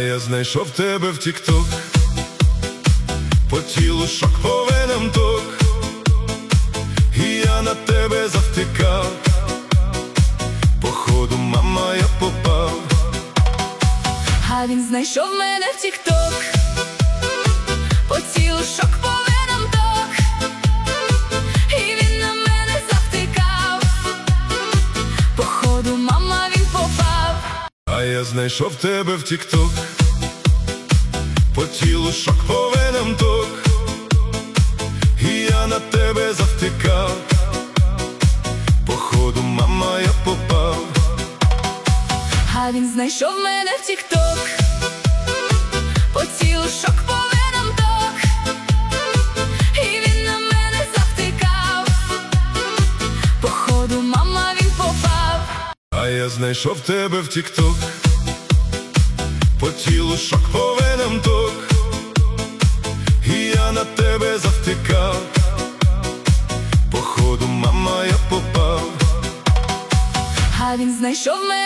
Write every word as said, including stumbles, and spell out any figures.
я знайшов тебе в тік-ток, по тілу шок, по венам ток, і я на тебе завтикав, походу, мама, я попав. А він знайшов мене в тік-ток, по тілу шок, по венам ток, і він на мене завтикав, походу, мама, він попав. А я знайшов тебе в тік-ток, по тілу шок, по венам ток, і я на тебе завтикав, походу, мама, я попав. А він знайшов мене в тік-ток, по тілу шок, по венам ток, і він на мене завтикав, походу, мама, він попав. А я знайшов тебе в тік-ток, по тілу шок, по венам ток, і я на тебе завтикав, походу, мама, я попав. А він знайшов мене